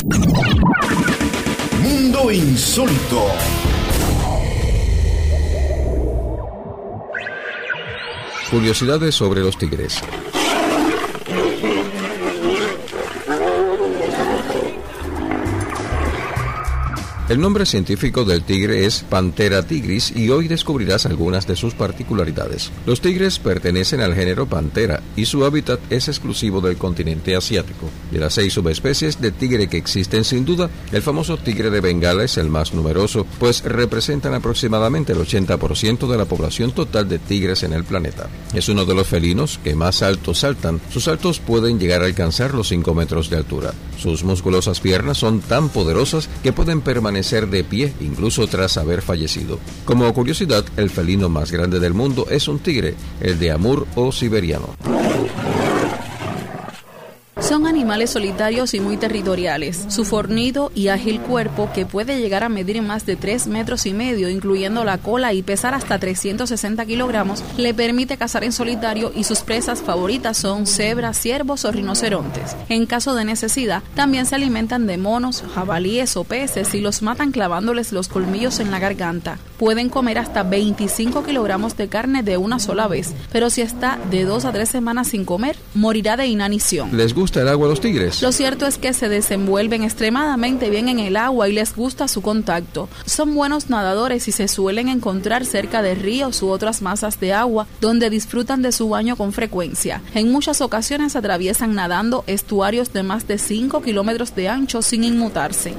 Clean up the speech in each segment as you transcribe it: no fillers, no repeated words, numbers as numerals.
Mundo Insólito. Curiosidades sobre los tigres. El nombre científico del tigre es Panthera tigris y hoy descubrirás algunas de sus particularidades. Los tigres pertenecen al género Panthera y su hábitat es exclusivo del continente asiático. De las 6 subespecies de tigre que existen, sin duda, el famoso tigre de Bengala es el más numeroso, pues representan aproximadamente el 80% de la población total de tigres en el planeta. Es uno de los felinos que más alto saltan. Sus saltos pueden llegar a alcanzar los 5 metros de altura. Sus musculosas piernas son tan poderosas que pueden permanecer de pie incluso tras haber fallecido. Como curiosidad, el felino más grande del mundo es un tigre, el de Amur o siberiano. Son animales solitarios y muy territoriales. Su fornido y ágil cuerpo, que puede llegar a medir más de 3,5 metros, incluyendo la cola, y pesar hasta 360 kilogramos, le permite cazar en solitario y sus presas favoritas son cebras, ciervos o rinocerontes. En caso de necesidad, también se alimentan de monos, jabalíes o peces y los matan clavándoles los colmillos en la garganta. Pueden comer hasta 25 kilogramos de carne de una sola vez, pero si está de 2 a 3 semanas sin comer, morirá de inanición. ¿Les gusta el agua a los tigres? Lo cierto es que se desenvuelven extremadamente bien en el agua y les gusta su contacto. Son buenos nadadores y se suelen encontrar cerca de ríos u otras masas de agua donde disfrutan de su baño con frecuencia. En muchas ocasiones atraviesan nadando estuarios de más de 5 kilómetros de ancho sin inmutarse.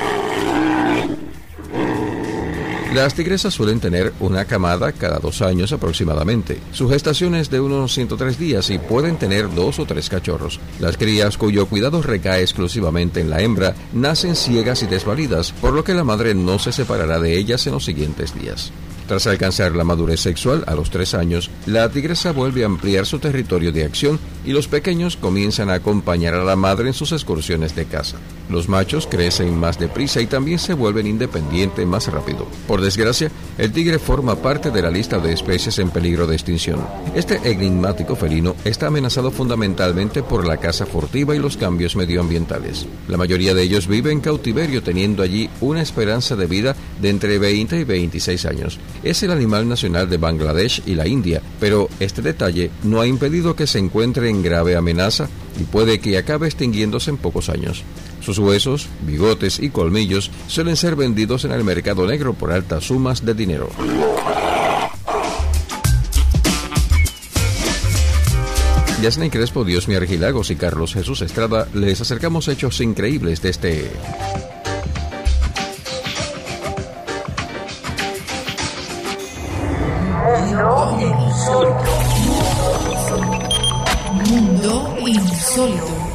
Las tigresas suelen tener una camada cada 2 años aproximadamente. Su gestación es de unos 103 días y pueden tener 2 o 3 cachorros. Las crías, cuyo cuidado recae exclusivamente en la hembra, nacen ciegas y desvalidas, por lo que la madre no se separará de ellas en los siguientes días. Tras alcanzar la madurez sexual a los 3 años, la tigresa vuelve a ampliar su territorio de acción y los pequeños comienzan a acompañar a la madre en sus excursiones de caza. Los machos crecen más deprisa y también se vuelven independientes más rápido. Por desgracia, el tigre forma parte de la lista de especies en peligro de extinción. Este enigmático felino está amenazado fundamentalmente por la caza furtiva y los cambios medioambientales. La mayoría de ellos vive en cautiverio, teniendo allí una esperanza de vida de entre 20 y 26 años. Es el animal nacional de Bangladesh y la India, pero este detalle no ha impedido que se encuentre en grave amenaza y puede que acabe extinguiéndose en pocos años. Sus huesos, bigotes y colmillos suelen ser vendidos en el mercado negro por altas sumas de dinero. Yasney Crespo, Diosmi Argilagos y Carlos Jesús Estrada les acercamos hechos increíbles de este... Mundo Insólito.